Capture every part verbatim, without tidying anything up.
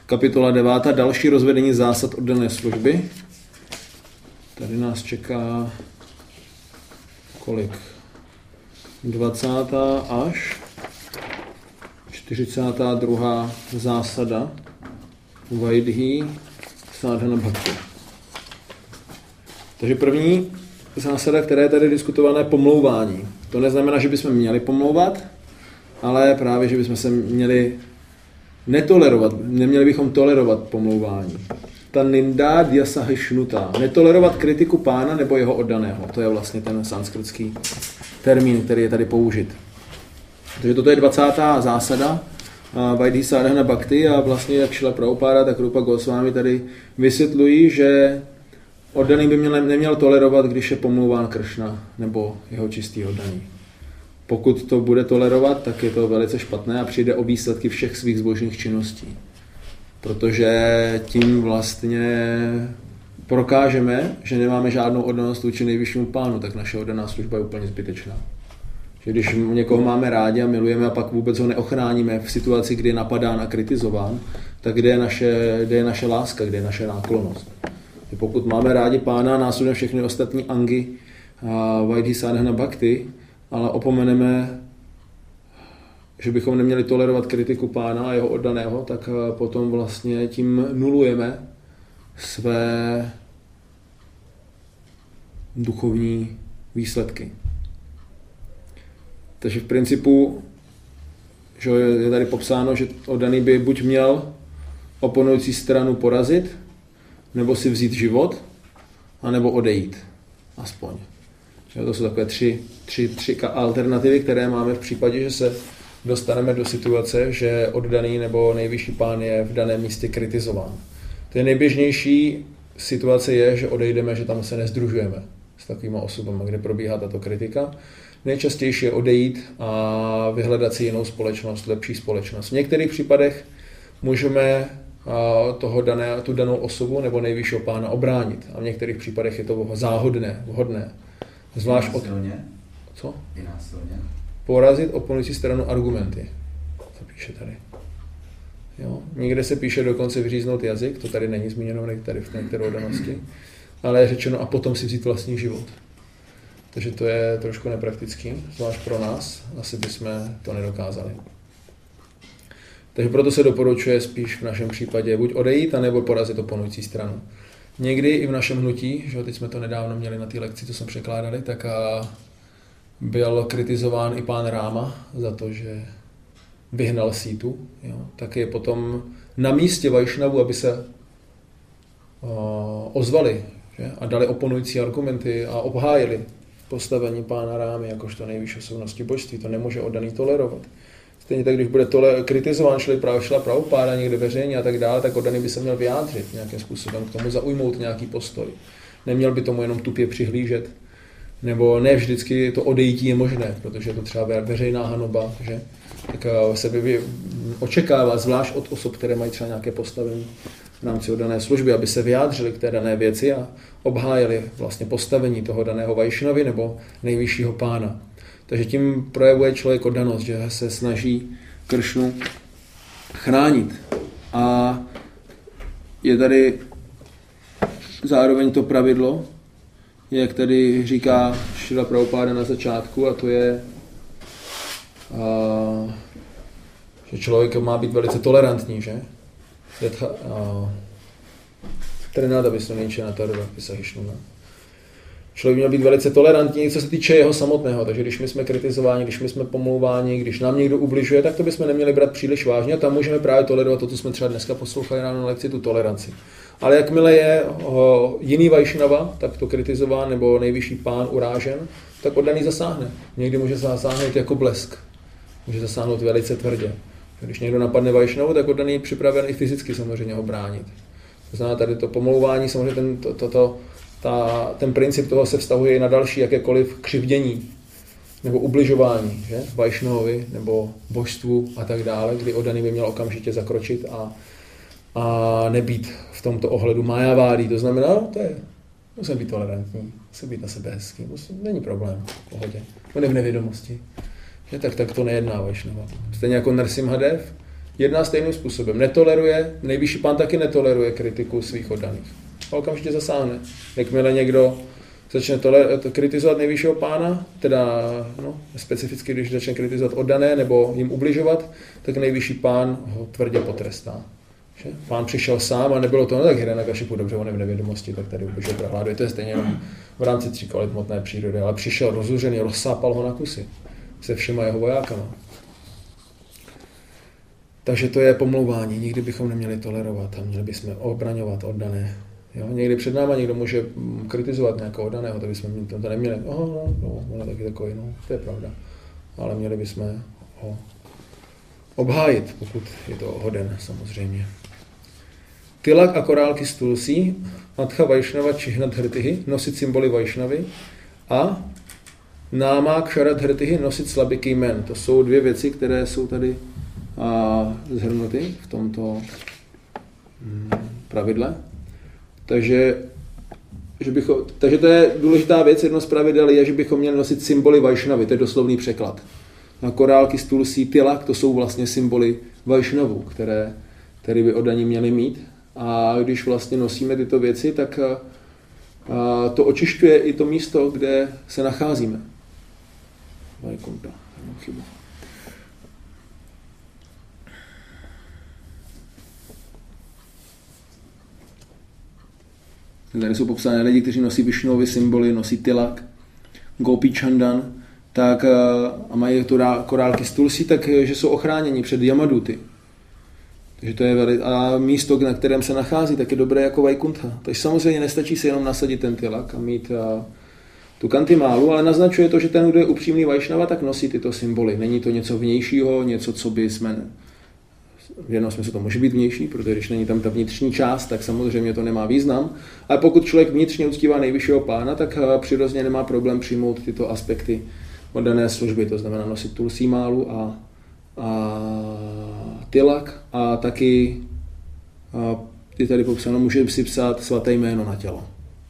Kapitola devátá. Další rozvedení zásad oddané služby. Tady nás čeká kolik? dvacátá až čtyřicátá druhá zásada Vaidhi Sadhana Bhakti. Takže první zásada, která je tady diskutovaná, je pomlouvání. To neznamená, že bychom měli pomlouvat, ale právě, že bychom se měli netolerovat, neměli bychom tolerovat pomlouvání. Ta ninda dhyasahishnuta, netolerovat kritiku pána nebo jeho oddaného. To je vlastně ten sanskritský termín, který je tady použit. Takže toto je dvacátá zásada Vaidhi Sadhana Bhakti a vlastně jak Šrila Prabhupáda, tak Rupa Goswami tady vysvětlují, že oddaný by měl, neměl tolerovat, když je pomlouván Kršna nebo jeho čistý oddaný. Pokud to bude tolerovat, tak je to velice špatné a přijde o výsledky všech svých zbožných činností. Protože tím vlastně prokážeme, že nemáme žádnou oddanost vůči nejvyššímu pánu, tak naše oddaná služba je úplně zbytečná. Že když někoho máme rádi a milujeme a pak vůbec ho neochráníme v situaci, kdy je napadán a kritizován, tak kde je naše, kde je naše láska, kde je naše náklonnost. Že pokud máme rádi pána a následujeme všechny ostatní angy Vaidhi Sadhana Bhakti, ale opomeneme, že bychom neměli tolerovat kritiku pána a jeho oddaného, tak potom vlastně tím nulujeme své duchovní výsledky. Takže v principu, že je tady popsáno, že oddaný by buď měl oponující stranu porazit, nebo si vzít život, anebo odejít. Aspoň. Že to jsou takové tři, tři, tři alternativy, které máme v případě, že se dostaneme do situace, že oddaný nebo nejvyšší pán je v daném místě kritizován. To je nejběžnější situace je, že odejdeme, že tam se nezdružujeme s takovými osobami, kde probíhá tato kritika. Nejčastější je odejít a vyhledat si jinou společnost, lepší společnost. V některých případech můžeme toho dané, tu danou osobu nebo nejvyššího pána obránit. A v některých případech je to záhodné, vhodné. Zvlášť od... Co? Porazit oponující stranu argumenty. To píše tady. Jo? Někde se píše dokonce vyříznout jazyk, to tady není zmíněno tady v některé oddanosti, ale je řečeno a potom si vzít vlastní život. Takže to je trošku nepraktický, zvlášť pro nás, asi bychom to nedokázali. Takže proto se doporučuje spíš v našem případě buď odejít, anebo porazit oponující stranu. Někdy i v našem hnutí, že teď jsme to nedávno měli na té lekci, co jsme překládali, tak a byl kritizován i pán Ráma za to, že vyhnal Sítu. Jo. Tak je potom na místě Vajšnavu, aby se o, ozvali, že? A dali oponující argumenty a obhájili postavení pána Rámy jakožto nejvyšší osobnosti božství. To nemůže oddaný tolerovat. Stejně tak, když bude tohle kritizován Šrila Prabhupáda někde veřejně a tak dále, tak oddaný by se měl vyjádřit nějakým způsobem k tomu, zaujmout nějaký postoj. Neměl by tomu jenom tupě přihlížet. Nebo ne vždycky to odejítí je možné, protože je to třeba veřejná hanoba, že? Tak se by očekává, zvlášť od osob, které mají třeba nějaké postavení v rámci oddané služby, aby se vyjádřili k té dané věci a obhájili vlastně postavení toho daného Vajšnavy nebo nejvyššího pána. Takže tím projevuje člověk oddanost, že se snaží Kršnu chránit. A je tady zároveň to pravidlo, jak tady říká Šrila Prabhupáda na začátku, a to je, a, že člověk má být velice tolerantní, že? Trenáda vyslonějče na tarva, vysahišnuna. Člověk měl být velice tolerantní, co se týče jeho samotného, takže když my jsme kritizováni, když my jsme pomlouváni, když nám někdo ubližuje, tak to bychom neměli brát příliš vážně a tam můžeme právě tolerovat to, co jsme třeba dneska poslouchali ráno na lekci, tu toleranci. Ale jakmile je o, jiný Vajšnava, tak to kritizován nebo nejvyšší pán urážen, tak oddaný zasáhne. Někdy může zasáhnout jako blesk. Může zasáhnout velice tvrdě. Když někdo napadne Vajšnavu, tak oddaný je připraven i fyzicky samozřejmě ho bránit. To znamená tady to pomlouvání, samozřejmě ten, to, to, to, ta, ten princip toho se vztahuje i na další jakékoliv křivdění nebo ubližování, že? Vajšnavovi nebo božstvu a tak dále, kdy oddaný by měl okamžitě zakročit a a nebýt v tomto ohledu májavádí. To znamená, no, to je, musím být tolerantní, musím být na sebe hezký, musím, není problém, v pohodě. On je v nevědomosti. Že? Tak, tak to nejedná Vajšnava. Stejně jako Nrsimhadev jedná stejným způsobem. Netoleruje, nejvyšší pán taky netoleruje kritiku svých oddaných. A okamžitě zasáhne. Jakmile někdo začne toler- kritizovat nejvyššího pána, teda no, specificky, když začne kritizovat oddané nebo jim ubližovat, tak nejvyšší pán ho tvrdě potrestá. Že? Pán přišel sám a nebylo to, no tak jde na kašipu, dobře, on je v nevědomosti, tak tady ubližuje prohláduje. To je stejně jenom v rámci tří kvalit hmotné přírody, ale přišel rozuřený, rozsápal ho na kusy se všema jeho vojákama. Takže to je pomlouvání, nikdy bychom neměli tolerovat a měli bychom obraňovat oddané. Jo? Někdy před náma někdo může kritizovat nějakého oddaného, to bychom to neměli. Aha, no, no, on je taky takový, no, to je pravda. Ale měli bychom ho obhájit, pokud je to hoden, samozřejmě. Tilak a korálky z tulsí, Madhya Vaishnava Čihnat Hrtihy, nosit symboly Vaishnavy a Náma Ksharat Hrtihy, nosit slabiky jmen. To jsou dvě věci, které jsou tady a, zhrnuty v tomto mm, pravidle. Takže, že bychom, takže to je důležitá věc, jedno z pravidel je, že bychom měli nosit symboly Vaishnavy, to je doslovný překlad. Na korálky z tulsí, tilak, to jsou vlastně symboly Vaishnavu, které, které by oddaní měli mít. A když vlastně nosíme tyto věci, tak a, a to očišťuje i to místo, kde se nacházíme. Vaikunta, nemám chybu. Tady jsou popsány lidi, kteří nosí Višnuovy symboly, nosí tilak, Gopi Chandan, tak a mají tu korálky z tulsí, takže jsou ochráněni před Yamaduty. Takže to je veli... A místo, na kterém se nachází, tak je dobré jako Vaikuntha. Takže samozřejmě nestačí si jenom nasadit ten tilak a mít a, tu kantimálu, ale naznačuje to, že ten, kdo je upřímný Vajšnava, tak nosí tyto symboly. Není to něco vnějšího, něco, co by jsme... V jednom smyslu to může být vnější, protože když není tam ta vnitřní část, tak samozřejmě to nemá význam. Ale pokud člověk vnitřně uctívá nejvyššího pána, tak přirozeně nemá problém přijmout tyto aspekty oddané služby, to znamená nosit tulsí málu a, a tilak a taky a je tady popsáno, může si psát svaté jméno na tělo.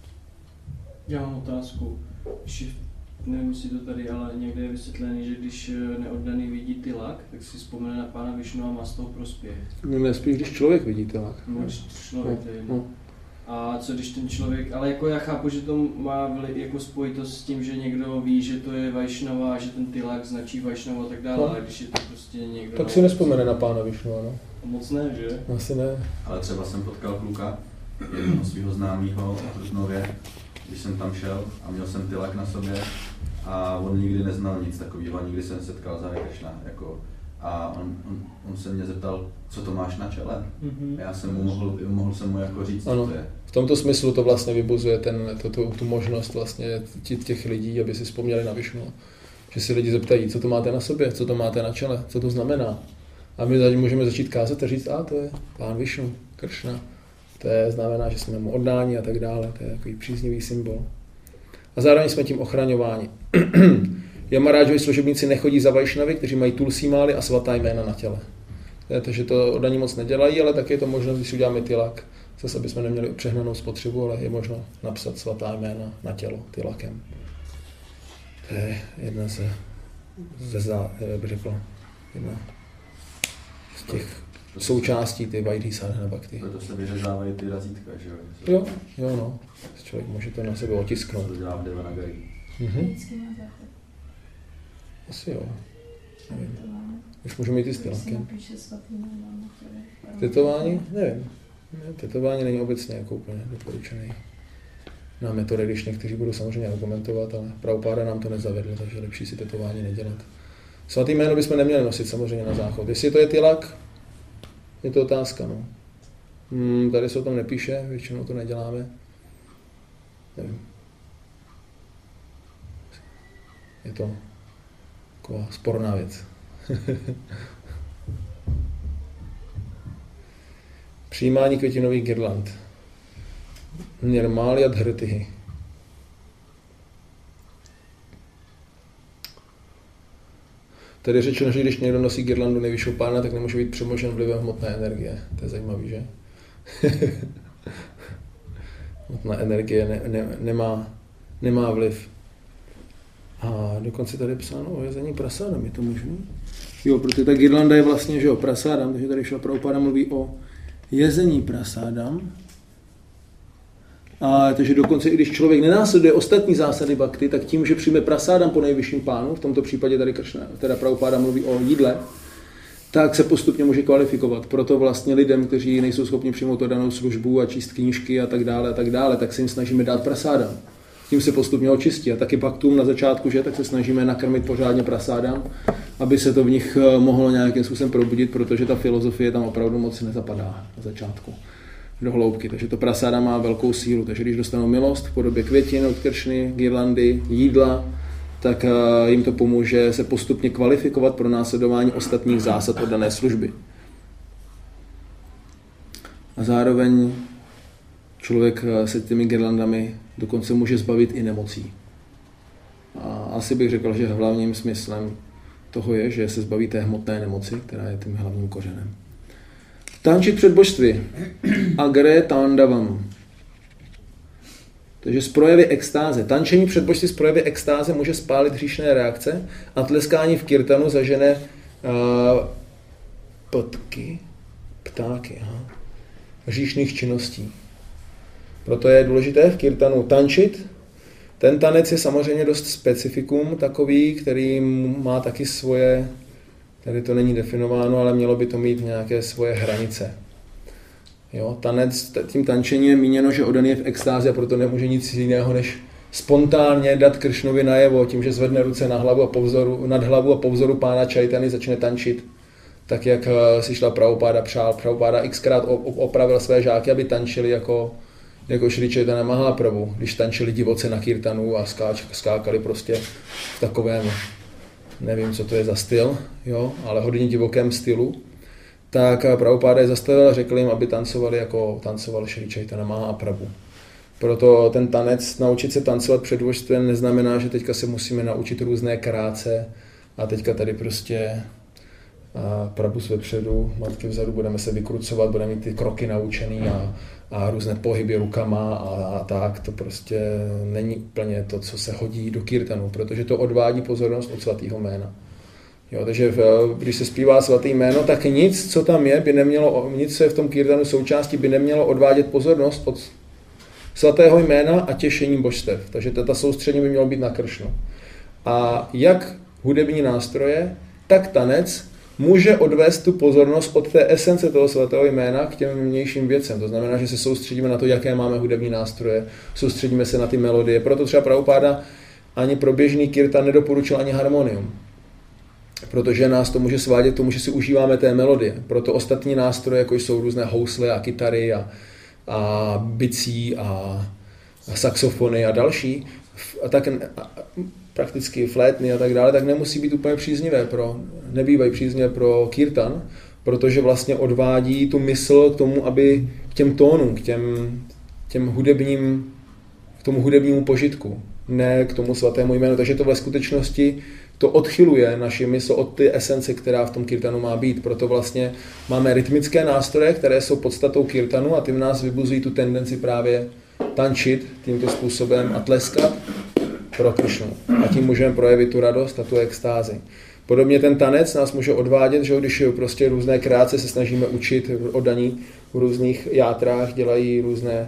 Já mám otázku. Nevím, jestli to tady, ale někde je vysvětlený, že když neoddaný vidí tilak, tak si vzpomene na pána Višnu a má z toho prospěch. Ne, spíš když člověk vidí tilak. No, když člověk, no, no. A co když ten člověk, ale jako já chápu, že to má vli, jako spojitost s tím, že někdo ví, že to je Vajšnava, že ten tilak značí Vajšnavu a tak dále, no. Ale když je to prostě někdo... Tak si nespomene na pána Višnu, no. Moc ne, že? Asi ne. Ale třeba jsem potkal kluka, jednoho svého známého v Trutnově, když jsem tam šel a měl jsem tilak na sobě a on nikdy neznal nic takového, nikdy jsem setkal za Krishna, jako a on, on, on se mě zeptal, co to máš na čele. Mm-hmm. Já jsem mu mohl, mohl jsem mu jako říct, ano, co to je. V tomto smyslu to vlastně vybuzuje ten, to, to, tu možnost vlastně těch lidí, aby si vzpomněli na Višnu. Že si lidi zeptají, co to máte na sobě, co to máte na čele, co to znamená. A my můžeme začít kázat a říct, a to je pán Višnu, Kršna. To je, znamená, že jsme mu oddáni a tak dále. To je takový příznivý symbol. A zároveň jsme tím ochraňováni. Yamarážovi služebníci nechodí za Vajšnavy, kteří mají tulsí mály a svatá jména na těle. Takže to oddaní moc nedělají, ale tak je to možnost, když si uděláme tilak. Zase, aby jsme neměli přehnanou spotřebu, ale je možno napsat svatá jména na tělo tilakem. To je jedna ze, ze zá, jak bych řekl, jedna z těch součástí ty Vaidhi Sadhana Bhakti. Proto se vyřezávají ty razítka, že jo? Jo, jo no. Člověk může to na sebe otisknout. To dělá v Devanagari. Mhm. Asi jo. Nevím. Už můžu mít i s tilakem. Tetování? Nevím. Ne, tetování není obecně jako úplně doporučený. Na metody, když někteří budou samozřejmě argumentovat, ale Prabhupáda nám to nezavedl, takže lepší si tetování nedělat. Svatý jméno bychom neměli nosit samozřejmě na záchod. Jestli to je tilak, je to otázka. No. Hmm, tady se o tom nepíše, většinou to neděláme. Nevím. Je to taková sporná věc. Přijímání květinových girland. Nirmália dhrtihy. Tady je řečeno, že když někdo nosí girlandu nejvyššího pána, tak nemůže být přemožen vlivem hmotné energie. To je zajímavý, že? Hmotná energie ne, ne, nemá, nemá vliv. A dokonce tady je psáno o jezení prasádem, je to možné? Jo, protože ta girlanda je vlastně, že jo, prasádam, takže tady Šrila Prabhupáda mluví o jezení prasádam. A takže dokonce, i když člověk nenásleduje ostatní zásady bhakti, tak tím, že přijme prasádam po nejvyšším pánu, v tomto případě tady Kršna, teda Prabhupáda mluví o jídle, tak se postupně může kvalifikovat. Proto vlastně lidem, kteří nejsou schopni přijmout tu danou službu a číst knížky a tak dále, a tak dále, tak se jim snažíme dát prasádam. Tím se postupně očistí. A taky bhaktům na začátku, že, tak se snažíme nakrmit pořádně prasádam, aby se to v nich mohlo nějakým způsobem probudit, protože ta filozofie tam opravdu moc nezapadá na začátku do hloubky. Takže to prasáda má velkou sílu. Takže když dostanou milost v podobě květin od Kršny, girlandy, jídla, tak jim to pomůže se postupně kvalifikovat pro následování ostatních zásad od dané služby. A zároveň člověk se těmi girlandami dokonce může zbavit i nemocí. A asi bych řekl, že hlavním smyslem toho je, že se zbaví té hmotné nemoci, která je tím hlavním kořenem. Tančit před božství. Agre tandavam. Takže z projevy extáze. Tančení před božství z projevy extáze může spálit hříšné reakce a tleskání v kirtanu zažene uh, potky, ptáky, aha, hříšných činností. Proto je důležité v kirtanu tančit. Ten tanec je samozřejmě dost specifikum takový, který má taky svoje, tady to není definováno, ale mělo by to mít nějaké svoje hranice. Jo, tanec, tím tančením je míněno, že odaný je v extázi a proto nemůže nic jiného, než spontánně dát Kršnovi najevo, tím, že zvedne ruce na hlavu a po vzoru, nad hlavu a po vzoru pána Chaitany začne tančit. Tak jak si šla Prabhupáda přál. Prabhupáda xkrát opravil své žáky, aby tančili jako jako Šri Chaitanya Mahaprabhu, když tančili divoce na kirtanu a skáč, skákali prostě v takovém, nevím, co to je za styl, jo, ale hodně divokém stylu, tak Prabhupáda je zastavil a řekl jim, aby tancovali jako tancoval Šri Chaitanya Mahaprabhu. Proto ten tanec, naučit se tancovat před božstvem neznamená, že teďka se musíme naučit různé kráce a teďka tady prostě a Prabhu vepředu, matky vzadu, budeme se vykrucovat, budeme mít ty kroky naučený a, a různé pohyby rukama a, a tak. To prostě není úplně to, co se hodí do kirtanu, protože to odvádí pozornost od svatého jména. Jo, takže v, když se zpívá svaté jméno, tak nic, co tam je, by nemělo, nic, co je v tom kirtanu součástí, by nemělo odvádět pozornost od svatého jména a těšení božstev. Takže ta soustředění by mělo být na Kršnu. A jak hudební nástroje, tak tanec může odvést tu pozornost od té esence toho svatého jména k těm vnějším věcem. To znamená, že se soustředíme na to, jaké máme hudební nástroje, soustředíme se na ty melodie. Proto třeba Prabhupáda ani pro běžný kirtan nedoporučil ani harmonium. Protože nás to může svádět k tomu, že si užíváme té melodie. Proto ostatní nástroje, jako jsou různé housle a kytary a, a bicí a, a saxofony a další, a tak a, prakticky flétny a tak dále, tak nemusí být úplně příznivé pro, nebývají příznivé pro kirtan, protože vlastně odvádí tu mysl k tomu, aby k těm tónům, k těm, těm hudebním, k tomu hudebnímu požitku, ne k tomu svatému jménu. Takže to ve skutečnosti to odchyluje naši mysl od té esence, která v tom kirtanu má být. Proto vlastně máme rytmické nástroje, které jsou podstatou kirtanu a tím nás vybuzují tu tendenci právě tančit tímto způsobem a tleskat pro Kršnu. A tím můžeme projevit tu radost a tu extázi. Podobně ten tanec nás může odvádět, že když prostě různé krátce se snažíme učit oddaní v různých játrách, dělají různé,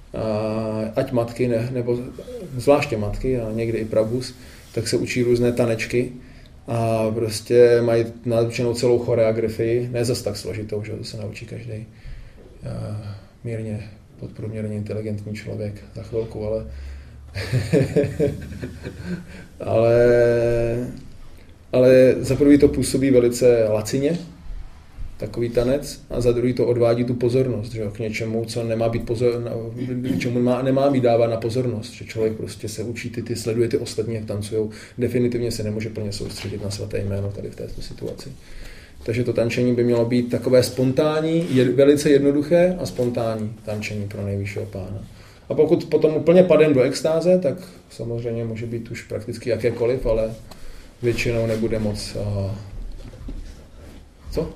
ať matky, ne, nebo zvláště matky a někdy i prabhus, tak se učí různé tanečky a prostě mají naučenou celou choreografii, ne zas tak složitou, že to se naučí každý mírně podprůměrně inteligentní člověk za chvilku, ale ale, ale za prvý to působí velice lacině, takový tanec, a za druhý to odvádí tu pozornost, že, k něčemu, co nemá být pozor, k čemu má, nemá být dávat na pozornost, že člověk prostě se učí, ty, ty sleduje ty ostatní, jak tancujou, definitivně se nemůže plně soustředit na svaté jméno tady v této situaci. Takže to tančení by mělo být takové spontánní, je, velice jednoduché a spontánní tančení pro nejvyššího pána. A pokud potom úplně padem do extáze, tak samozřejmě může být už prakticky jakékoliv, ale většinou nebude moc... Uh... Co?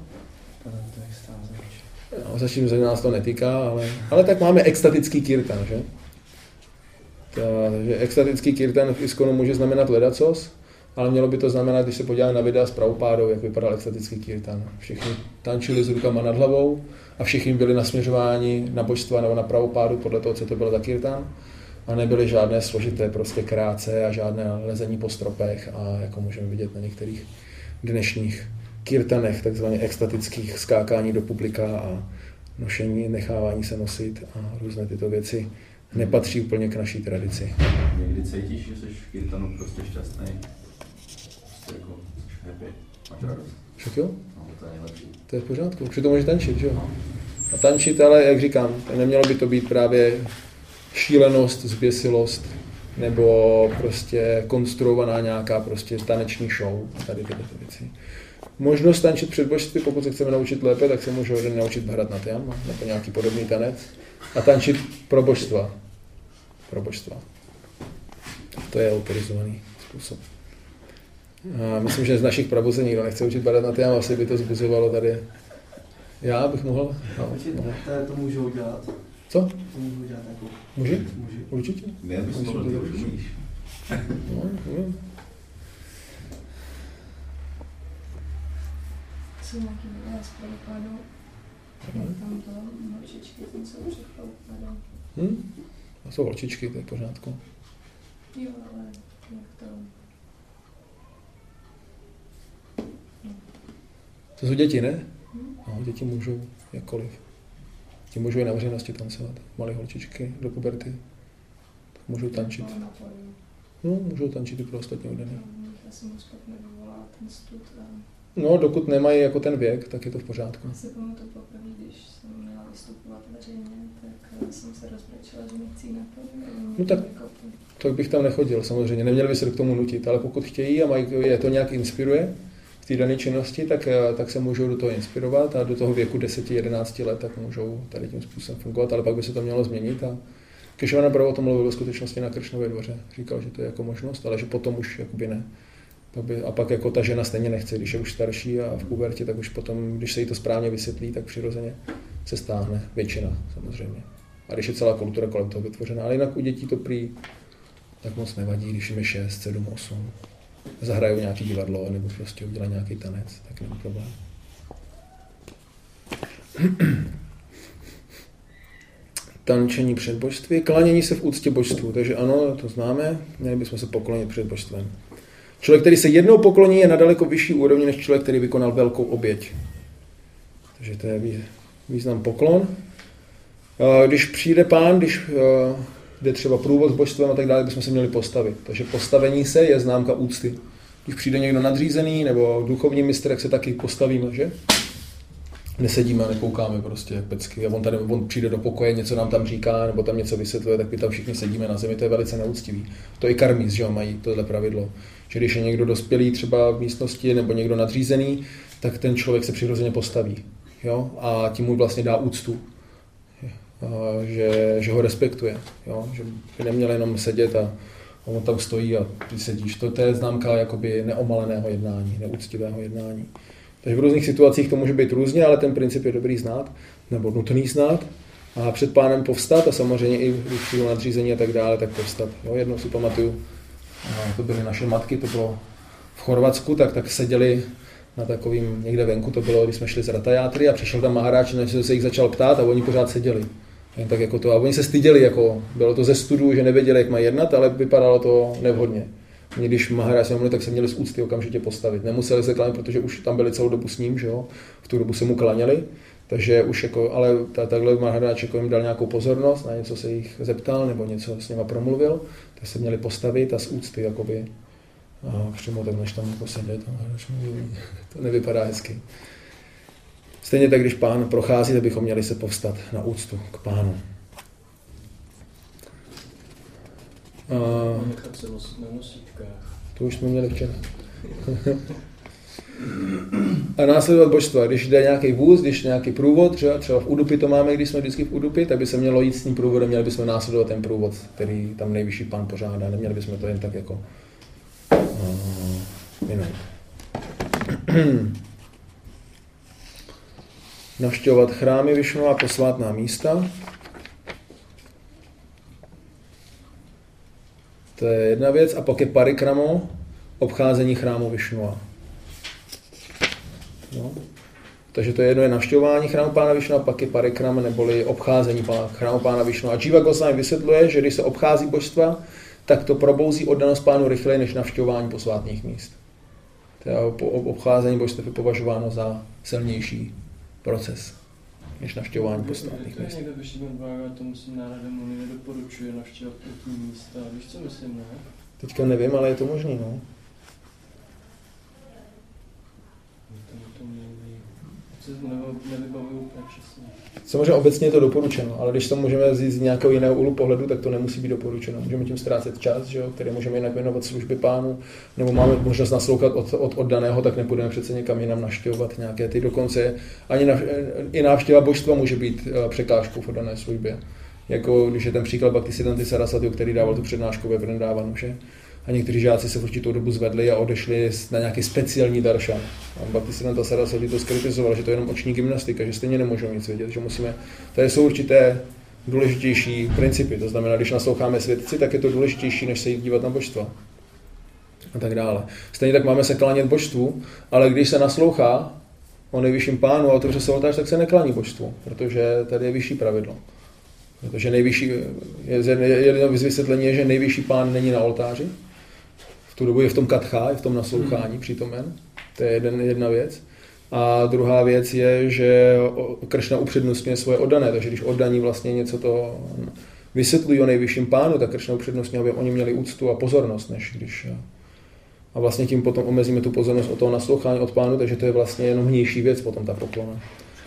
No, zatím se nás to netýká, ale, ale tak máme extatický kirtan, že? Ta, takže extatický kirtan v ISKCONu může znamenat ledacos, ale mělo by to znamenat, když se podíváme na videa s Prabhupádou, jak vypadal extatický kirtan. Všichni tančili s rukama nad hlavou a všichni byli nasměřováni na božstva nebo na Prabhupádu podle toho, co to bylo za kirtan. A nebyly žádné složité prostě kráce a žádné lezení po stropech a jako můžeme vidět na některých dnešních kirtanech, takzvaně extatických skákání do publika a nošení, nechávání se nosit a různé tyto věci nepatří úplně k naší tradici. Někdy cítíš, že jsi v kirtanu prostě šťastný? Prostě jako jsi happy, máš radost? Však jo? No, to je nejlepší. To je v pořádku, už to můžeš tančit, že jo? A tančit, ale jak říkám, nemělo by to být právě šílenost, zběsilost, nebo prostě konstruovaná nějaká prostě taneční show, tady tyhle věci. Možnost tančit před božství, pokud se chceme naučit lépe, tak se může jeden naučit Bharatnatyam, nebo nějaký podobný tanec, a tančit pro božstva. Pro božstva. To je autorizovaný způsob. A myslím, že z našich prabhu se nikdo nechce učit Bharatnatyam, asi by to zbuzovalo tady. Já bych mohl? No, no. To můžou dělat. Co? To můžou dělat jako... Může? Může. Určitě? Ne, bys mohl, ty už umíš. No, umím. Jsou nějaký videa s Prabhupádou, jak tam to holčičky, tam jsou před Prabhupádou. Hm? To jsou holčičky, to je v pořádku. Jo, ale jak to... No. To jsou děti, ne? Hm? No, děti můžou jakkoliv. Děti můžou i na veřejnosti tancovat. Malé holčičky do puberty. Tak můžou tančit. No, můžou tančit i pro ostatní lidé. Já jsem už pak nevyvolala ten stud a... No, dokud nemají jako ten věk, tak je to v pořádku. Já si pamatuju poprvé, když jsem měla vystupovat veřejně, tak jsem se rozbrečela, že nechci jít na to. No tak, tak bych tam nechodil samozřejmě, neměli by se k tomu nutit, ale pokud chtějí a mají, je to nějak inspiruje v té dané činnosti, tak, tak se můžou do toho inspirovat a do toho věku deset jedenáct let tak můžou tady tím způsobem fungovat, ale pak by se to mělo změnit. A Kešavana Prabhu o tom mluvil ve skutečnosti na Kršnově dvoře, říkal, že to je jako možnost, ale že potom už jakoby ne. A pak jako ta žena stejně nechce, když je už starší a v pubertě, tak už potom, když se jí to správně vysvětlí, tak přirozeně se stáhne většina samozřejmě. A když je celá kultura kolem toho vytvořena, ale jinak u dětí to prý tak moc nevadí, když jim je šest, sedm, osm. Zahrajou nějaký divadlo nebo prostě udělají nějaký tanec, tak není problém. Tančení před božství, klánění se v úctě božstvu, takže ano, to známe, měli bychom se poklonit před božstvem. Člověk, který se jednou pokloní, je na daleko vyšší úrovni než člověk, který vykonal velkou oběť. Takže to je význam poklon. Když přijde pán, když jde třeba průvod s božstvem a tak dále, bychom se měli postavit. Takže postavení se je známka úcty. Když přijde někdo nadřízený nebo duchovní mistr, tak se taky postavíme, že? Nesedíme a nekoukáme prostě jak pecky. A on tady on přijde do pokoje, něco nám tam říká, nebo tam něco vysvětluje, tak my tam všichni sedíme na zemi, to je velice neúctivý. To i karmís, že jo, mají tohle pravidlo. Že když je někdo dospělý třeba v místnosti nebo někdo nadřízený, tak ten člověk se přirozeně postaví. Jo? A tím mu vlastně dá úctu. A že, že ho respektuje. Jo? Že by neměl jenom sedět a on tam stojí a ty sedíš. To, to je známka jakoby neomaleného jednání, neúctivého jednání. Takže v různých situacích to může být různě, ale ten princip je dobrý znát, nebo nutný znát. A před pánem povstat a samozřejmě i když přijdu nadřízení a tak dále, tak povstat. Jo? Jednou si pamatuju, a to byly naše matky, to bylo v Chorvatsku, tak, tak seděli na takovým někde venku, to bylo, když jsme šli z Ratayátry a přišel tam Maharáč, než se jich začal ptát a oni pořád seděli. Jen tak jako to, a oni se styděli, jako, bylo to ze studu, že nevěděli, jak mají jednat, ale vypadalo to nevhodně. Oni, když Maharáč mluvili, tak se měli z úcty okamžitě postavit. Nemuseli se klánět, protože už tam byli celou dobu s ním, že jo? V tu dobu se mu klaněli. Takže už jako, ale takhle Maharáč jako jim dal nějakou pozornost, na něco se jich zeptal nebo něco s nima promluvil, tak se měli postavit a z úcty jakoby a přímo tak než tam jako sedět, to nevypadá hezky. Stejně tak, když pán prochází, tak bychom měli se povstat na úctu k pánu. A nechat se nosit na nosítkách. To už jsme měli včera. A následovat božstva. Když jde nějaký vůz, když jde nějaký průvod, třeba, třeba v Udupi to máme, když jsme vždycky v Udupi, tak by se mělo jít s tím průvodem, měli bychom následovat ten průvod, který tam nejvyšší pán pořádá. Neměli bychom to jen tak jako uh, jinak. Navštěvovat chrámy Višnu a posvátná místa. To je jedna věc. A pak je parikramo. obcházení chrámu Višnua. No. Takže to jedno je navštěvování chrámu Pána Višnua, pak je parikram, neboli obcházení chrámu Pána Višnua. A Jiva Goswami vysvětluje, že když se obchází božstva, tak to probouzí oddanost Pánu rychleji než navštěvování posvátných míst. To obcházení božstev je považováno za silnější proces než navštěvování posvátných míst. Někdo vyšší odvága, tomu si Nárada Muni nedoporučuje navštěvovat pěkný místa. Víš, co myslím, ne? Teďka nevím, ale je to možný, no. Nevybavuju úplně přesně. Samozřejmě obecně je to doporučeno, ale když to můžeme vzít z nějakého jiného úhlu pohledu, tak to nemusí být doporučeno. Můžeme tím ztrácet čas, že jo, který můžeme jinak věnovat služby Pánu, nebo máme možnost naslouchat od, od oddaného, tak nepůjdeme přece někam jinam navštěvovat nějaké ty. Dokonce ani nav, i návštěva božstva může být překážkou v oddané službě. Jako když je ten příklad Bhaktisiddhanty Saraswati, který dával tu přednášku ve Vrindávanu, že? A někteří žáci se v určitou dobu zvedli a odešli na nějaký speciální daršan. A Bhaktisiddhanta Saraswati to skritizoval, že to je jenom oční gymnastika, že stejně nemůžou nic vědět, že musíme. Tady jsou určité důležitější principy, to znamená, když nasloucháme svědci, tak je to důležitější, než se jít dívat na božstva. A tak dále. Stejně tak máme se klánět božstvu, ale když se naslouchá o nejvyšším Pánu a otevře se oltář, tak se neklání božstvu, protože tady je vyšší pravidlo. Protože nejvyšší, jedno vysvětlení je, že nejvyšší Pán není na oltáři. V tu dobu je v tom katchá, je v tom naslouchání přítomen. To je jeden, jedna věc. A druhá věc je, že Kršna upřednostňuje svoje oddané. Takže když oddaní vlastně něco to vysvětlují o nejvyšším Pánu, tak Kršna upřednostňuje, aby oni měli úctu a pozornost, než když... A vlastně tím potom omezíme tu pozornost od toho naslouchání od Pánu, takže to je vlastně jenom vnější věc potom ta poklona.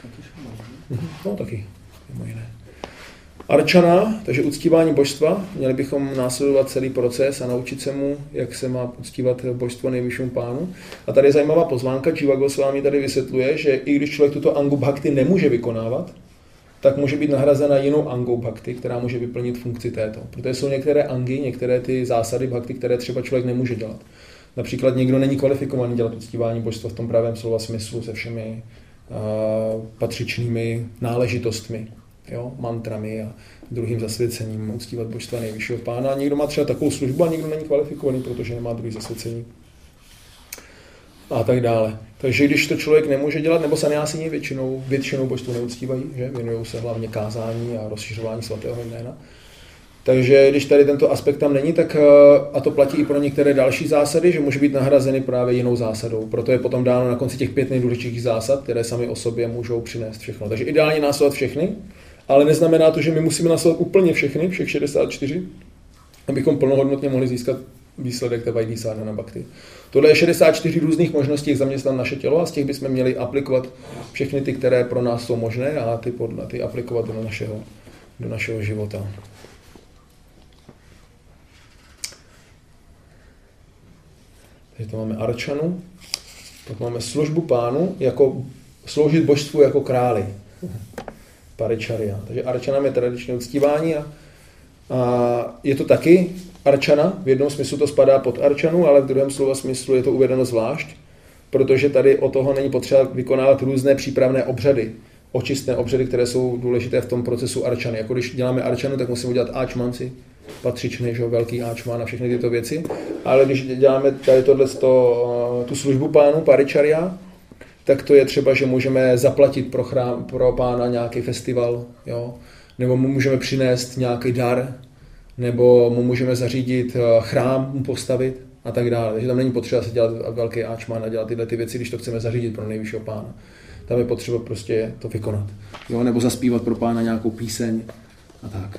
No taky, mimo jiné. Arčana, takže uctívání božstva, měli bychom následovat celý proces a naučit se mu, jak se má uctívat božstvo nejvyššímu Pánu. A tady je zajímavá pozvánka, Jiva Goswami tady vysvětluje, že i když člověk tuto angu bhakti nemůže vykonávat, tak může být nahrazena jinou angou bhakti, která může vyplnit funkci této. Protože jsou některé angy, některé ty zásady bhakti, které třeba člověk nemůže dělat. Například někdo není kvalifikovaný dělat uctívání božstva v tom pravém slova smyslu se všemi uh, patřičnými náležitostmi. Jo, mantrami a druhým zasvěcením uctívat božstva nejvyššího Pána. A někdo má třeba takovou službu a někdo není kvalifikovaný, protože nemá druhý zasvěcení. A tak dále. Takže když to člověk nemůže dělat, nebo sanyásini většinou, většinou božstvu neuctívají, že věnují se hlavně kázání a rozšiřování svatého jména. Takže když tady tento aspekt tam není, tak a to platí i pro některé další zásady, že může být nahrazeny právě jinou zásadou. Proto je potom dáno na konci těch pět nejdůležitějších zásad, které sami o sobě můžou přinést všechno. Takže ideálně následovat všechny, ale neznamená to, že my musíme následovat úplně všechny, všech šedesát čtyři, abychom plnohodnotně mohli získat výsledek té Vaidhi Sadhana Bhakti. Tohle je šedesát čtyři různých možností, jak zaměstnat naše tělo a z těch bychom měli aplikovat všechny ty, které pro nás jsou možné a ty, podle, ty aplikovat do našeho, do našeho života. Takže to máme arčanu, pak máme službu Pánu, jako sloužit božstvu jako králi. Paričarya. Takže arčana je tradičně uctívání a, a je to taky arčana, v jednom smyslu to spadá pod arčanu, ale v druhém slova smyslu je to uvedeno zvlášť, protože tady o toho není potřeba vykonávat různé přípravné obřady, očistné obřady, které jsou důležité v tom procesu arčany. Jako když děláme arčanu, tak musíme udělat áčmanci, patřičný, že, velký áčman a všechny tyto věci, ale když děláme tady tohleto, tu službu Pánu, paričarya, tak to je třeba, že můžeme zaplatit pro, chrám, pro Pána nějaký festival, jo? Nebo mu můžeme přinést nějaký dar, nebo mu můžeme zařídit chrám, mu postavit a tak dále. Takže tam není potřeba se dělat velký áčman a dělat tyhle ty věci, když to chceme zařídit pro nejvyššího Pána. Tam je potřeba prostě to vykonat. Jo? Nebo zaspívat pro Pána nějakou píseň a tak.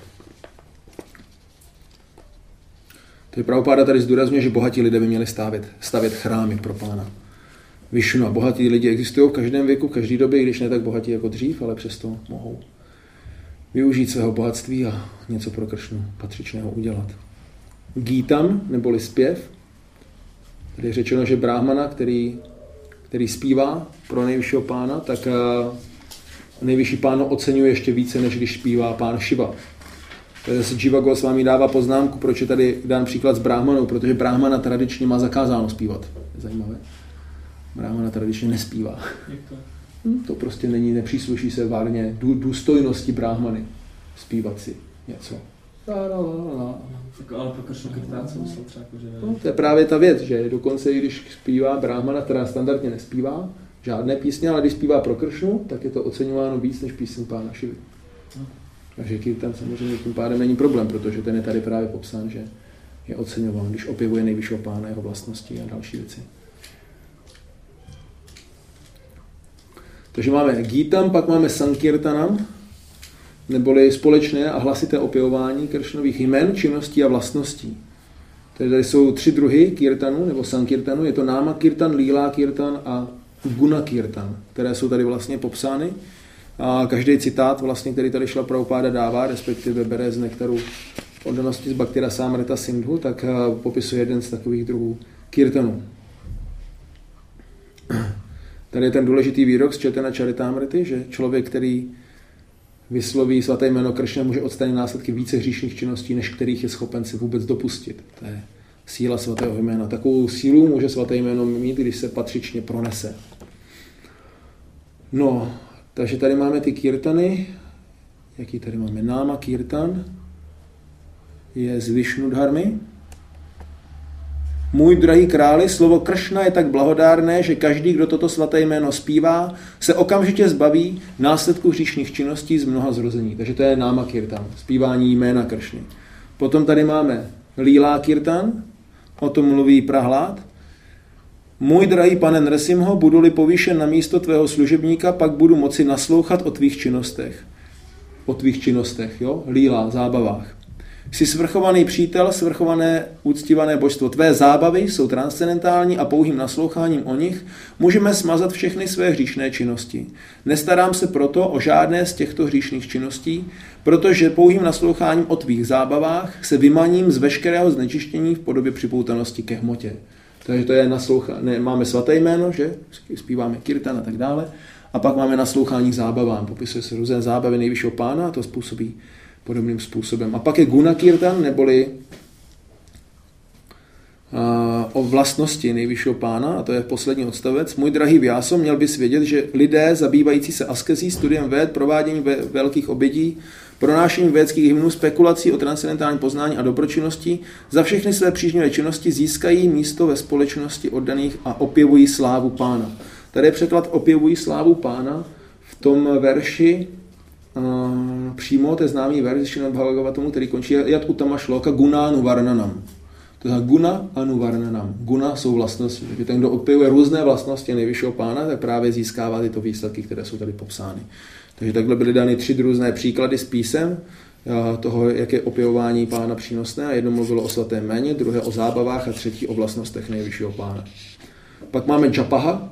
Takže Prabhupáda tady zdůrazňuje, že bohatí lidé by měli stavět, stavět chrámy pro Pána Višnu. A bohatí lidi existují v každém věku, v každé době, když ne tak bohatí jako dřív, ale přesto mohou využít svého bohatství a něco pro Kršnu patřičného udělat. Gítam, neboli zpěv. Tady je řečeno, že Brahmana, který, který zpívá pro nejvyššího Pána, tak nejvyšší Pán oceňuje ještě více, než když zpívá Pán Šiva. Takže se Jiva Goswami dává poznámku, proč je tady dán příklad s Brahmanou, protože Brahmana tradičně má zakázáno zpívat. Je zajímavé. Brahmana tradičně nespívá. To? Hm, to prostě není, nepřísluší se várně důstojnosti Brahmany zpívat si něco. La, la, la, la. Jako, ale pro Kršnu Kirtán jsem myslel třeba jako, že ne. No, to je právě ta věc, že dokonce i když zpívá Brahmana, která standardně nespívá žádné písně, ale když zpívá pro Kršnu, tak je to oceňováno víc než píseň Pána Šivy. No. Takže Kirtan samozřejmě tím pádem není problém, protože ten je tady právě popsán, že je oceňován, když opěvuje nejvyššího Pána, jeho vlastnosti a další věci. Takže máme Gítam, pak máme Sankirtanam, neboli společné a hlasité opěvování Kršnových jmen, činností a vlastností. Tady, tady jsou tři druhy kirtanu nebo sankirtanu, je to náma kirtan, lílá kirtan a guna kirtan, které jsou tady vlastně popsány. A každý citát, vlastně, který tady Šrila Prabhupáda dává, respektive bere z nektaru oddanosti z Bhaktira Samrita Sindhu, tak popisuje jeden z takových druhů kirtanů. Tady je ten důležitý výrok z Chaitanya Charitamrity, že člověk, který vysloví svaté jméno Kršna, může odstranit následky více hříšných činností, než kterých je schopen si vůbec dopustit. To je síla svatého jména. Takovou sílu může svaté jméno mít, když se patřičně pronese. No, takže tady máme ty kirtany. Jaký tady máme? Náma kirtan je z Vishnudharmy. Můj drahý králi, slovo Kršna je tak blahodárné, že každý, kdo toto svaté jméno zpívá, se okamžitě zbaví následků hříšných činností z mnoha zrození. Takže to je náma kirtan, zpívání jména Kršny. Potom tady máme lílá kirtan, o tom mluví Prahlad. Můj drahý pane Nrsimho, budu-li povýšen na místo tvého služebníka, pak budu moci naslouchat o tvých činnostech. O tvých činnostech, jo? Lílá, zábavách. Jsi svrchovaný přítel, svrchované úctivané božstvo. Tvé zábavy jsou transcendentální a pouhým nasloucháním o nich můžeme smazat všechny své hříšné činnosti. Nestarám se proto o žádné z těchto hříšných činností, protože pouhým nasloucháním o tvých zábavách se vymaním z veškerého znečištění v podobě připoutanosti ke hmotě. Takže to je naslouchání. Máme svaté jméno, že? Zpíváme kirtan a tak dále. A pak máme naslouchání k zábavám. Popisuje se různé zábavy nejvyššího pána a to způsobí podobným způsobem. A pak je guna kirtan, neboli uh, o vlastnosti nejvyššího pána, a to je poslední odstavec. Můj drahý Vyáso, měl bys vědět, že lidé zabývající se askezí, studiem véd, provádění ve- velkých obědí, pronášení védských hymnů, spekulací o transcendentálním poznání a dobročinnosti, za všechny své přížňové činnosti získají místo ve společnosti oddaných a opěvují slávu pána. Tady je překlad opěvují slávu pána v tom verši Uh, přímo, to je známý verš Šrimad Bhagavatamu, který končí Jat Uttama Shloka Guna Anuvarnanam. To znamená Guna Anuvarnanam. Guna jsou vlastnosti. Takže ten, kdo opěvuje různé vlastnosti nejvyššího pána, tak právě získává tyto výsledky, které jsou tady popsány. Takže takhle byly dány tři různé příklady z písem uh, toho, jak je opěvování pána přínosné. A jedno mluvilo o svatém jméně, druhé o zábavách a třetí o vlastnostech nejvyššího pána. Pak máme Japaha.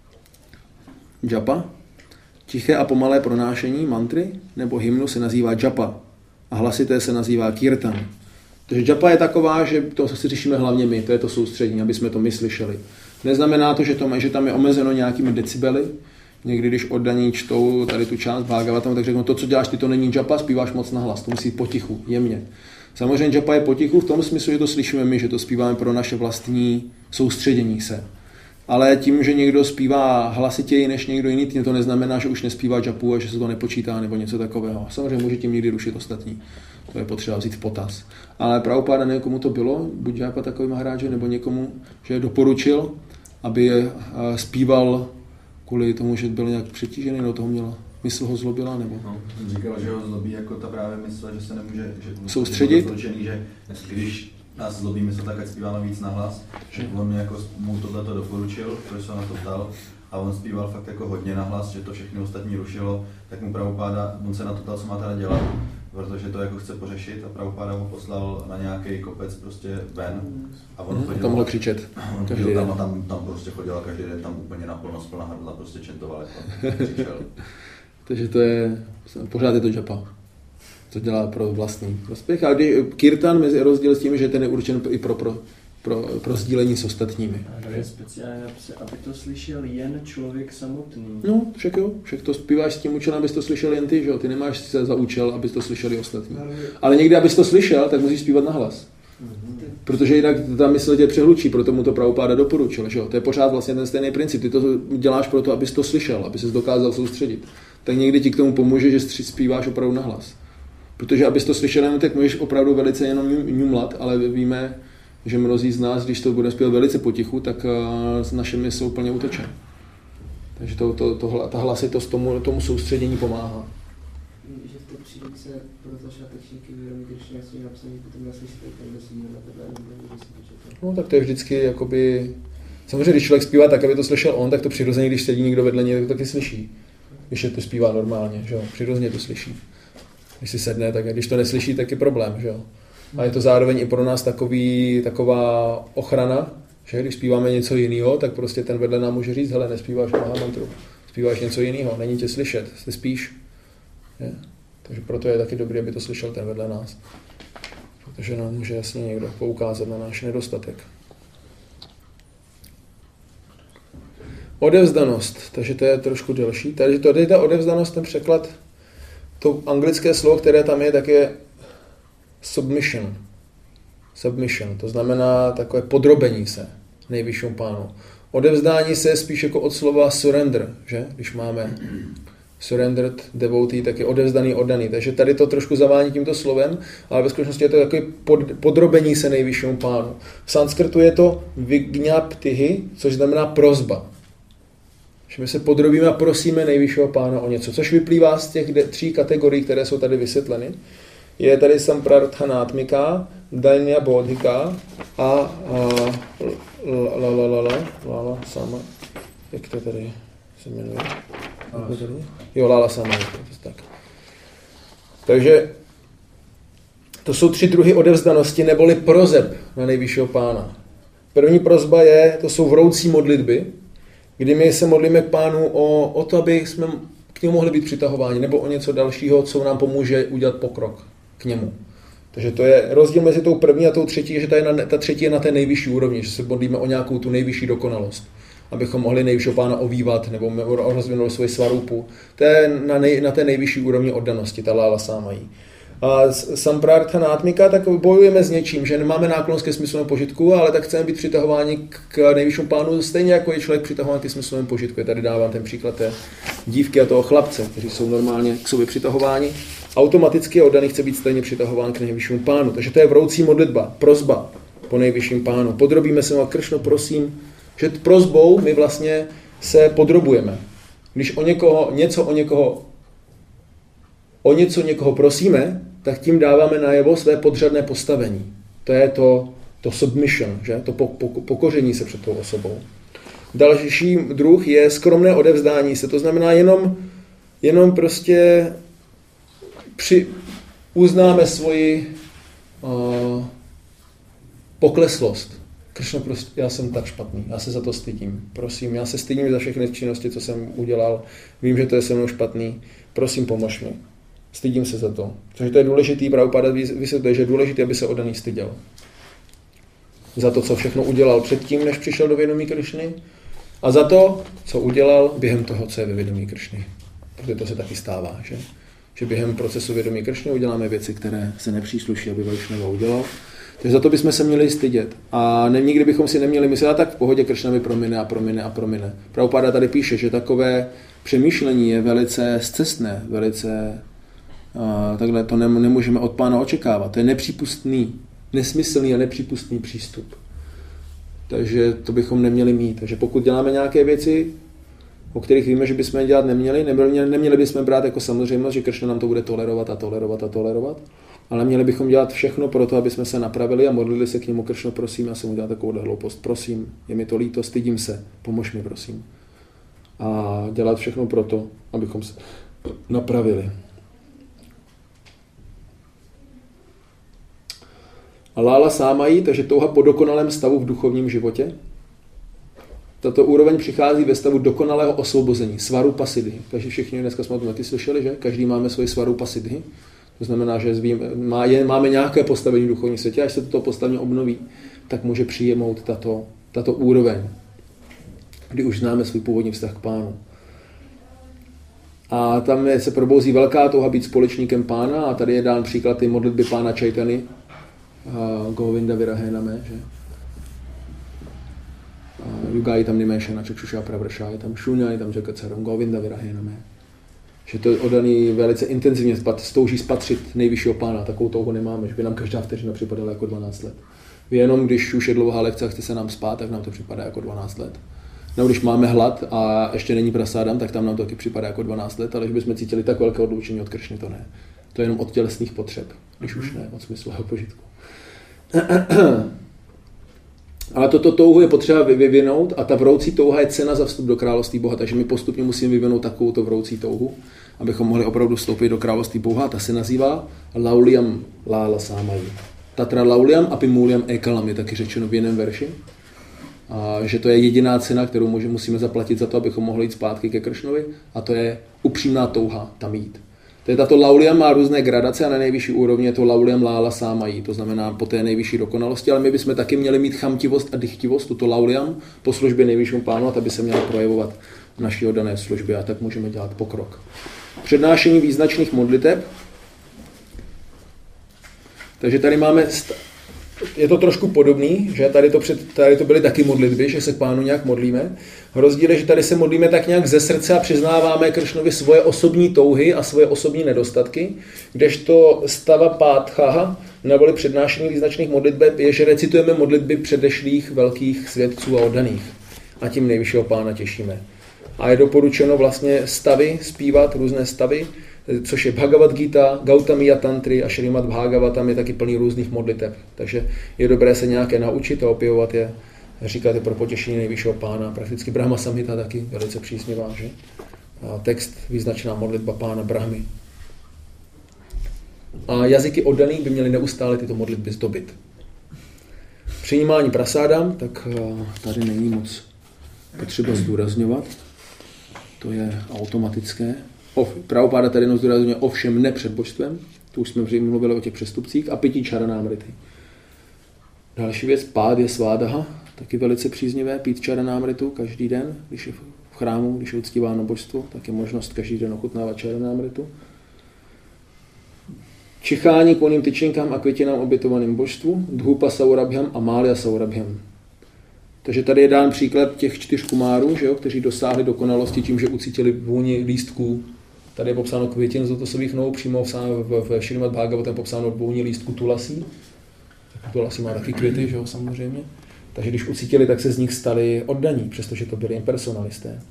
Japa. Tiché a pomalé pronášení mantry nebo hymnu se nazývá japa a hlasité se nazývá kirtan. Takže japa je taková, že to si řešíme hlavně my, to je to soustředění, aby jsme to my slyšeli. Neznamená to, že, to, že tam je omezeno nějakými decibely. Někdy, když oddaní čtou tady tu část Bhagavatamu, tak řeknou, to, co děláš ty, to není japa, zpíváš moc nahlas, to musí potichu, jemně. Samozřejmě japa je potichu v tom smyslu, že to slyšíme my, že to zpíváme pro naše vlastní soustředění se. Ale tím, že někdo zpívá hlasitěji než někdo jiný, to neznamená, že už nespívá japu a že se to nepočítá nebo něco takového. Samozřejmě může tím někdy rušit ostatní. To je potřeba vzít v potaz. Ale Prabhupáda nevím, komu to bylo, buď Japa takový Maharáže, nebo někomu, že doporučil, aby zpíval kvůli tomu, že byl nějak přetížený, no toho měla, mysl ho zlobila, nebo... No, jsem říkal, že ho zlobí jako ta právě mysl, že se nemůže... Že soustředit? Že, že když nás zlobí mysl, tak ať zpíváme víc nahlas. On mě jako mu tohleto doporučil, protože se na to ptal. A on zpíval fakt jako hodně nahlas, že to všechny ostatní rušilo. Tak mu Prabhupáda, on se na to ptal, co má teda dělat, protože to jako chce pořešit. A Prabhupáda mu poslal na nějaký kopec prostě ven. A on chodil, tam mohl křičet. On chodil tam a tam, tam prostě chodil a každý den tam úplně naplno, splná hrdla, prostě čentoval, jak tam křičel. Takže to je, pořád je to japa. To dělá pro vlastní prospěch. A když kirtan je rozdíl s tím, že ten je určen i pro, pro, pro, pro sdílení s ostatními. To je speciálně napsat, aby to slyšel jen člověk samotný. No, však jo, však to zpíváš s tím účelem, abys to slyšel jen ty, že jo? Ty nemáš se za účel, abys to slyšeli ostatní. Ale někdy, abys to slyšel, tak musíš zpívat nahlas. Protože jinak ta mysl tě přehlučí, proto mu to Prabhupáda doporučil, že jo? To je pořád vlastně ten stejný princip. Ty to děláš proto, abys to slyšel, aby ses dokázal soustředit. Tak někdy ti k tomu pomůže, že zpíváš opravdu nahlas. Protože abys to slyšel jenom, tak můžeš opravdu velice jenom ňumlat, ale víme, že mnozí z nás, když to bude zpívat velice potichu, tak uh, naše mysl úplně uteče. Takže to, to, to, ta hlasitost tomu, tomu soustředění pomáhá. Že v té příručce pro začátečníky vědomí Krišny je napsaný, potom naslyšíte, kde si na tebe, nebo si to četl. No tak to je vždycky jakoby... Samozřejmě, když člověk zpívá tak, aby to slyšel on, tak to přirozeně, když sedí někdo vedle něj, tak to taky slyší. Když je to zpívá normálně, že jo, přirozeně to slyší. Když si sedne, tak když to neslyší, tak je problém, že jo. A je to zároveň i pro nás takový, taková ochrana, že když zpíváme něco jiného, tak prostě ten vedle nám může říct, hele, nespíváš Mahamantru, zpíváš něco jiného, není tě slyšet, ty spíš. Je. Takže proto je taky dobré, aby to slyšel ten vedle nás. Protože nám může jasně někdo poukázat na náš nedostatek. Odevzdanost, takže to je trošku delší. Tady to je ta odevzdanost, ten překlad, to anglické slovo, které tam je, tak je submission. Submission, to znamená takové podrobení se nejvyššímu pánu. Odevzdání se je spíš jako od slova surrender, že? Když máme surrendered devotee, tak je odevzdaný, oddaný. Takže tady to trošku zavání tímto slovem, ale ve skutečnosti je to takové pod, podrobení se nejvyššímu pánu. V sanskrtu je to vignaptihi, což znamená prosba. Že my se podrobíme a prosíme nejvyššího pána o něco, což vyplývá z těch tří kategorií, které jsou tady vysvětleny. Je tady samprarthanátmika, danya bodhika a, a la la la la la la la sama. Jak to tady se jmenuje? Jo, lala sama. Tak. Takže to jsou tři druhy odevzdanosti neboli prozeb na nejvyššího pána. První prosba je, to jsou vroucí modlitby, kdy my se modlíme k pánu o, o to, aby jsme k němu mohli být přitahováni, nebo o něco dalšího, co nám pomůže udělat pokrok k němu. Takže to je rozdíl mezi tou první a tou třetí, že ta, je na, ta třetí je na té nejvyšší úrovni, že se modlíme o nějakou tu nejvyšší dokonalost, abychom mohli nejvyššího pána ovývat nebo rozvinuli svoji svarupu. To je na, nej, na té nejvyšší úrovni oddanosti, ta lála sámají. A samprarthanátmika, tak bojujeme s něčím, že nemáme náklonnost ke smyslovému požitku, ale tak chceme být přitahováni k nejvyššímu pánu, stejně jako je člověk přitahován ke smyslovému požitku. Já tady dávám ten příklad té dívky a toho chlapce, kteří jsou normálně k sobě přitahováni. Automaticky oddaný chce být stejně přitahován k nejvyššímu pánu. Takže to je vroucí modlitba, prosba po nejvyšším pánu. Podrobíme se mu a Kršno, prosím, že prosbou my vlastně se podrobujeme. Když o někoho, něco o někoho, o něco někoho prosíme, tak tím dáváme najevo své podřadné postavení. To je to, to submission, že? To po, po, pokoření se před tou osobou. Další druh je skromné odevzdání se, to znamená jenom, jenom prostě při, uznáme svoji uh, pokleslost. Kršno, prostě, já jsem tak špatný, já se za to stydím. Prosím, já se stydím za všechny činnosti, co jsem udělal. Vím, že to je se mnou špatný. Prosím, pomož mi. Stydím se za to. Takže to je důležitý, Prabhupada vysvětluje, že je důležité, aby se oddaný styděl. Za to, co všechno udělal předtím, než přišel do vědomí Krišny, a za to, co udělal během toho, co je ve vědomí Krišny. Protože to se taky stává, že? Že během procesu vědomí Krišny uděláme věci, které se nepřísluší, aby Vajšnava udělal. Takže za to bychom se měli stydět. A ne, nikdy bychom si neměli myslet, a tak v pohodě Krišna mi promine a promine a promine. Prabhupada tady píše, že takové přemýšlení je velice scestné, velice a, takhle to nemůžeme od pána očekávat. To je nepřípustný, nesmyslný a nepřípustný přístup. Takže to bychom neměli mít. Takže pokud děláme nějaké věci, o kterých víme, že bychom je dělat neměli, neměli, neměli bychom brát jako samozřejmost, že Krišna nám to bude tolerovat a tolerovat a tolerovat, ale měli bychom dělat všechno pro to, aby jsme se napravili a modlili se k němu. Kršno, prosím, já jsem udělal takovou hloupost, prosím, je mi to líto, stydím se, pomož mi, prosím. A dělat všechno pro to, abychom se napravili. A lála sámají, takže touha po dokonalém stavu v duchovním životě. Tato úroveň přichází ve stavu dokonalého osvobození, svarupa siddhi. Takže všichni dneska jsme o tom taky slyšeli, že? Každý máme svoji svarupa siddhi. To znamená, že má, je, máme nějaké postavení v duchovním světě, až se toto postavení obnoví, tak může přijmout tato, tato úroveň, kdy už známe svůj původní vztah k pánu. A tam je, se probouzí velká touha být společníkem pána a tady je dán příklad ty modlitby pána Chaitany, Govinda Virahename, že? Yugai tam Nimeshana, Čakšuša Pravrša, je tam Šunya, je tam Jakacaram, Govinda Virahename. že to oddaný velice intenzivně touží spatřit nejvyššího pána, takovou touhu nemáme, že by nám každá vteřina připadala jako dvanáct let. Vy jenom když už je dlouhá lekce a chce se nám spát, tak nám to připadá jako dvanáct let. No, když máme hlad a ještě není prasádam, tak tam nám to taky připadá jako dvanáct let, ale když bychom cítili tak velké odloučení od Kršny, to ne. To je jenom od tělesných potřeb, když už ne, od smyslového požitku. Ale toto touhu je potřeba vyvinout a ta vroucí touha je cena za vstup do království Boha, takže my postupně musíme vyvinout takovouto vroucí touhu, abychom mohli opravdu vstoupit do království Boha. Ta se nazývá Lauliam Lála Sámají. Tatra Lauliam Apimuliam Ekalam je taky řečeno v jiném verši. A že to je jediná cena, kterou musíme zaplatit za to, abychom mohli jít zpátky ke Kršnovi, a to je upřímná touha tam jít. To je tato Lauliam má různé gradace a na nejvyšší úrovni je to Lauliam Lála Sámají, to znamená po té nejvyšší dokonalosti, ale my bychom taky měli mít chamtivost a dychtivost, tuto Lauliam po službě nejvyššímu pánu, a ta by se měla projevovat v naší oddané službě, a tak můžeme dělat pokrok. Přednášení význačných modliteb. Takže tady máme, je to trošku podobný, že tady to, před, tady to byly taky modlitby, že se k pánu nějak modlíme. Rozdíl je, že tady se modlíme tak nějak ze srdce a přiznáváme Kršnovi svoje osobní touhy a svoje osobní nedostatky, kdežto stava pátchaha, neboli přednášení význačných modliteb, je, že recitujeme modlitby předešlých velkých svědců a oddaných. A tím nejvyššího pána těšíme. A je doporučeno vlastně stavy, zpívat různé stavy, což je Bhagavad Gita, Gautamiya Tantry a Šrimad Bhagavatam je taky plný různých modliteb. Takže je dobré se nějaké naučit a opěvovat je, říkat je pro potěšení nejvyššího pána. Prakticky Brahma Samhita taky velice přísněvá, že? A text význačná modlitba pána Brahmy. A jazyky oddaných by měly neustále tyto modlitby zdobit. Přijímání prasádam, tak tady není moc potřeba zdůrazňovat. To je automatické. Prabhupáda tady jenom zdůrazňuje ovšem ne před božstvem, to už jsme vřejmě mluvili o těch přestupcích, a pití čaranámrity. Další věc, pád je svádaha, taky velice příznivé, pít čaranámritu každý den, když je v chrámu, když je uctíváno božstvo, tak je možnost každý den ochutnávat čaranámritu. Čichání k oným tyčinkám a květinám obětovaným božstvu, dhupa saurabhyam a mália saurabhyam. Takže tady je dán příklad těch čtyř kumárů, že jo, kteří dosáhli dokonalosti tím, že ucítili vůni lístků. Tady je popsáno květin z lotosových nohou, přímo v, v Šrimad Bhagavatam popsáno vůni lístků tulasí. Tulasí má taky květy, že jo, samozřejmě. Takže když ucítili, tak se z nich stali oddaní, přestože to byli impersonalisté.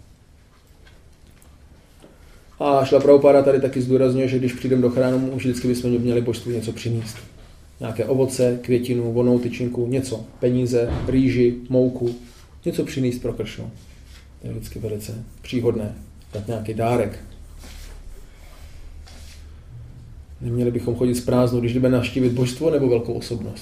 A Šrila Prabhupáda tady taky zdůrazňuje, že když přijdeme do chrámu, už vždycky bychom měli božstvu něco přinést. Nějaké ovoce, květinu, vonnou tyčinku, něco, peníze, rýži, mouku, něco přinést pro Kršnu. To je vždycky velice příhodné, dát nějaký dárek. Neměli bychom chodit s prázdnou, když jdeme navštívit božstvo nebo velkou osobnost.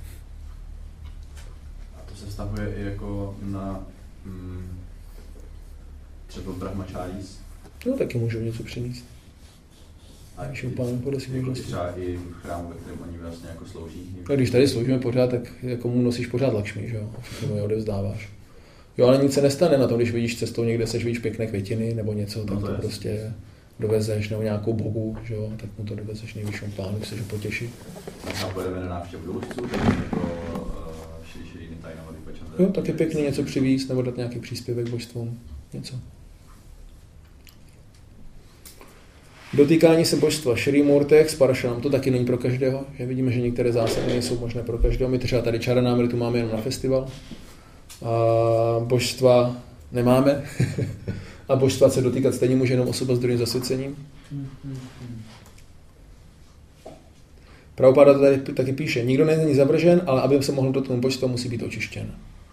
A to se vztahuje i jako na mm, třeba brahmačáris? No, taky můžou něco přinést. A když pánu podle si jako třeba i v chrámu, ve kterém oni vlastně jako slouží. No, když tady sloužíme pořád, tak jako mu nosíš pořád Lakšmi, že jo? A všechno je odevzdáváš. Jo, ale nic se nestane na tom, když vidíš cestou někde, seš vidíš pěkné květiny nebo něco, tak no to, to prostě dovezeš, nebo nějakou bohu, že jo? Tak mu to dovezeš nejvyššímu pánu, chceš ho potěšit. Možná pojedeme na návštěvu důvodců, tak jako Šri Šri Nitai Navadvipa Chandra. Jo, tak je pěkný něco přivízt nebo dát nějaký příspěvek božstvům, něco. Dotýkání se božstva Šri Murtek s Parašanam, to taky není pro každého, že vidíme, že některé zásady nejsou možné pro každého. My třeba tady čaranámritu máme jenom na festival, a božstva nemáme a božstva se dotýkat stejně může jenom osoba s druhým zasvěcením. Prabhupáda to tady taky píše, nikdo není zavržen, ale aby se mohl dotknout božstva, musí být očištěn.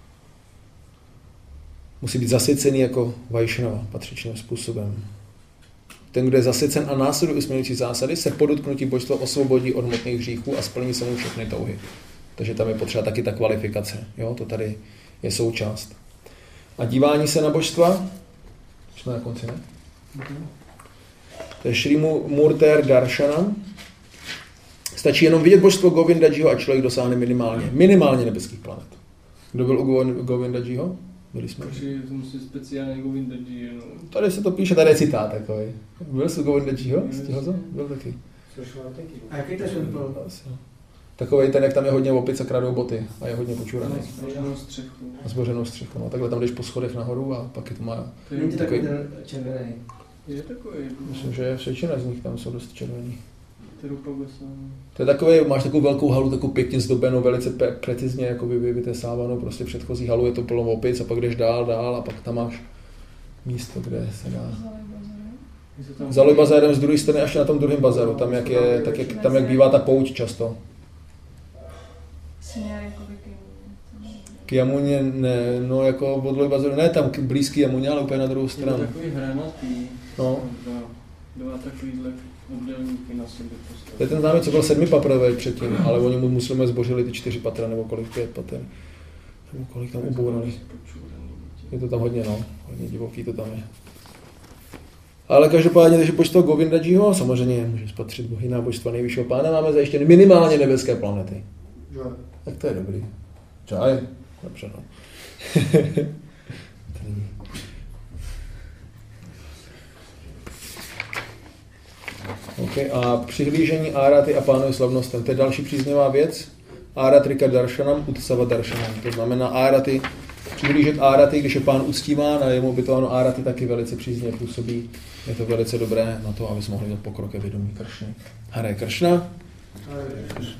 Musí být zasvěcený jako Vajšnava patřičným způsobem. Ten, kdo je zasvěcen a následuje usměrňující zásady, se po dotknutí božstva osvobodí od hmotných hříchů a splní se mu všechny touhy. Takže tam je potřeba taky ta kvalifikace. Jo? To tady je součást. A dívání se na božstva, jsme na konci, ne? To je Šri Murter Darshanam. Stačí jenom vidět božstvo Govindajiho a člověk dosáhne minimálně, minimálně nebeských planet. Kdo byl u Govindajiho? Byli jsme. Takže jsem si speciálně Govindaji, no. Tady se to píše, tady je citát takový. Byl jsi u Govindajiho? Stihl to? Byl taky. A jaký to byl? Takovej ten, jak tam je hodně opic a kradou boty a je hodně počuraný. A zbořenou střechu. A zbořenou střechu, no. Takhle tam jdeš po schodech nahoru a pak je to má... Není to takový ten červený. Je takový. Myslím, že většina z nich tam jsou dost červený. Terupagosan. To je takový, máš takovou velkou halu, takovou pěkně zdobenou, velice pe- precizně jako vytesávanou, prostě předchozí halu je to plno opic a pak jdeš dál, dál a pak tam máš místo, kde se dá. Za Loj bazárem z druhé strany až na tom druhém bazaru, tam jak, je, tak jak, tam jak bývá ta pouť často. K Jamuně, ne, no jako od Loj bazaru, ne tam blízký Jamuně, ale úplně na druhou stranu. Je to takový hranatý. No. Dva, dva takovýhle obdélníky na sobě postavili. To je ten známý, co byl sedmipatrový předtím, ale oni mu muslimé zbořili ty čtyři patra, nebo kolik, pět patr. Nebo kolik tam ubourali. Je to tam hodně, no. Hodně divoký to tam je. Ale každopádně, takže počto Govindadžího, samozřejmě může spatřit bohy nábožstva nejvyššího pána, máme zajištěny minimálně nebeské planety. Jo. Tak to je dobrý. Čaj? Dobře, no. Okay, a přihlížení áraty a pánovi slavnostem, to je další příznivá věc. Áratrika darshanam, utsava darshanam. To znamená áraty, přihlížet áraty, když je pán uctíván a je mu ubytováno áraty, taky velice příznivě působí. Je to velice dobré na to, aby jsme mohli dělat pokrok ke vědomí Kršny. Hare Kršna.